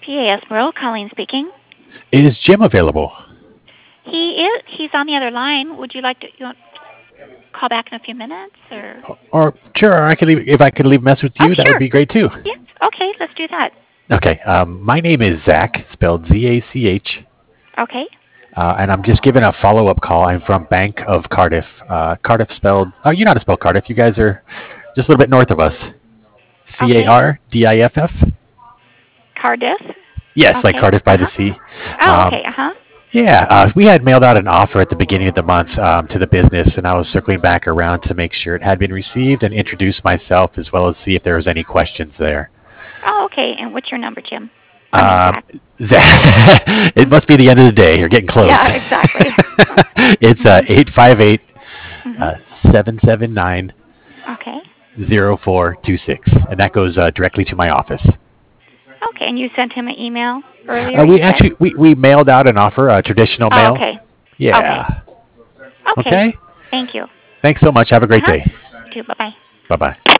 CAS World, Colleen speaking. Is Jim available? He is. He's on the other line. Would you like to call back in a few minutes, or? Or sure, I could leave, if I could leave a message with Oh, you, that would sure. be great too. Yes. Okay, let's do that. Okay, my name is Zach, spelled Zach, Okay. and I'm just giving a follow-up call. I'm from Bank of Cardiff. Cardiff spelled. Oh, you know how to spell Cardiff. You guys are just a little bit north of us. Okay. Cardiff. Cardiff. Yes, like Okay. Cardiff by the Uh-huh. sea. Oh, okay. Um, Uh-huh. yeah, we had mailed out an offer at the beginning of the month to the business, and I was circling back around to make sure it had been received and introduce myself as well as see if there was any questions there. Oh, okay. And what's your number, Jim? I mean, Um, Zach. it must be the end of the day. You're getting close. Yeah, exactly. It's Mhm. 858 Mhm. 779 Okay. 0426, and that goes directly to my office. Okay. And you sent him an email earlier, you We said? actually we mailed out an offer, traditional Oh, mail. okay. Okay. Yeah. Okay. Okay. Thank you. Thanks so much. Have a great Uh-huh. day. You too. Bye-bye. Bye bye.